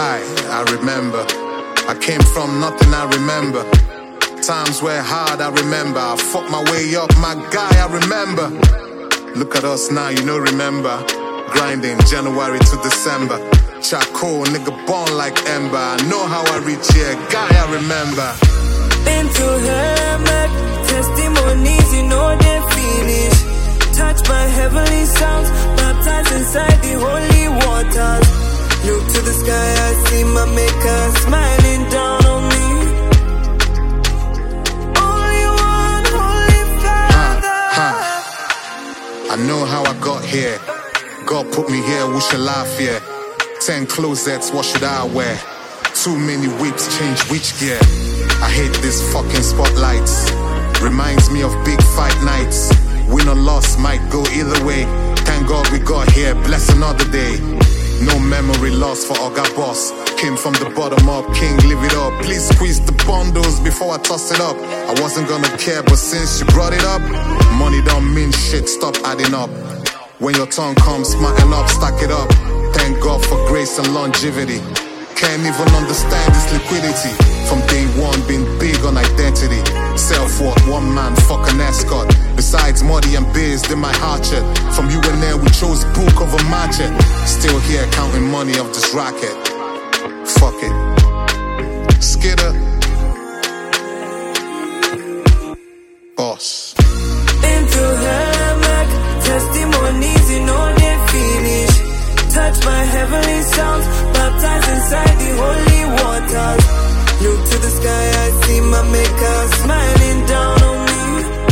Hi, I remember. I came from nothing, I remember. Times were hard, I remember. I fought my way up, my guy, I remember. Look at us now, you know, remember. Grinding January to December. Charcoal, nigga born like ember. I know how I reach here, guy, I remember. Been through hell, Mac, testimonies, you know they finish. Touched by heavenly sounds, baptized inside the holy waters. Look to the sky, I see my maker smiling down on me. Only one holy Father. I know how I got here. God put me here, we shall laugh here. 10 closets, what should I wear? Too many whips, change which gear? I hate this fucking spotlights. Reminds me of big fight nights. Win or loss might go either way. Thank God we got here, bless another day. No memory lost for Oga Boss. Came from the bottom up, king, live it up. Please squeeze the bundles before I toss it up. I wasn't gonna care, but since you brought it up, money don't mean shit, stop adding up. When your tongue comes, smarten up, stack it up. Thank God for grace and longevity. Can't even understand this liquidity. From day one, been big on identity. Self-worth, one man, fuck an escort. Besides Muddy and Biz, they my hatchet. From you and then we chose book over matchet. Still here counting money of this racket. Fuck it. Skidder. Boss. Been through hell, Mac, testimonies, you know they finish. Touched by heavenly sounds, baptized inside the holy waters. Look to the sky, I see my maker smiling down on me.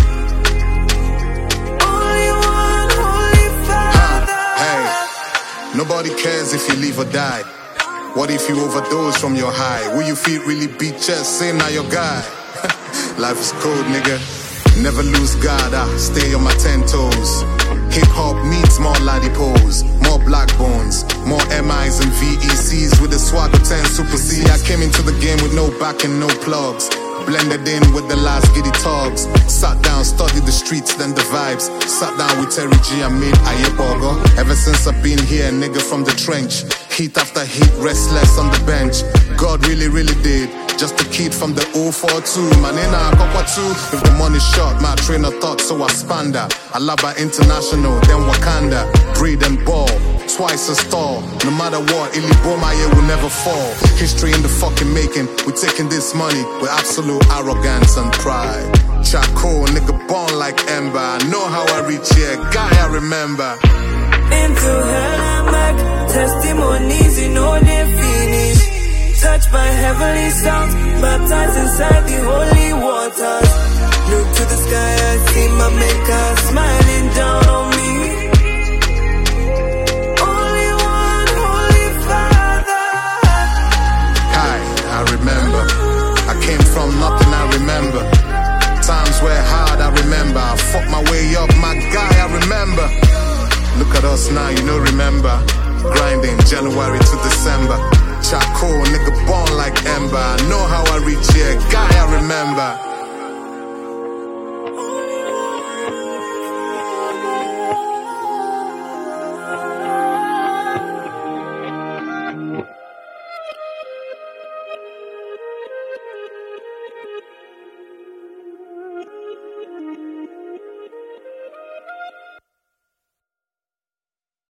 Only one holy Father. Hey, nobody cares if you live or die. What if you overdose from your high? Will you feel really beat chest? Say now your guy. Life is cold, nigga. Never lose God, I stay on my 10 toes. Hip-hop needs more ladipos, more black bones, more MIs and VECs with the swag of 10 Super C. I came into the game with no back and no plugs. Blended in with the last giddy togs. Sat down, studied the streets, then the vibes. Sat down with Terry G and made Ayepogo. Ever since I've been here, nigga from the trench. Heat after heat, restless on the bench. God really, really did. Just a kid from the 042. Man, in a Copa 2. If the money's short, my train of thought, so I span that. Alaba International, then Wakanda. Breed and ball, twice as tall. No matter what, Ilibomaye will never fall. History in the fucking making. We're taking this money with absolute arrogance and pride. Charcoal, nigga born like ember. I know how I reach here, guy, I remember. Into hell, Mac, testimonies, you know they finish. Touched by heavenly sounds, baptized inside the holy waters. Look to the sky, I see my maker smiling down on me. Only one holy Father. Hi, I remember. I came from nothing, I remember. Times were hard, I remember. I fought my way up, my guy, I remember. Look at us now, you know, remember. Grinding January to December. Charcoal, nigga born like ember. I know how I reach here, guy, I remember.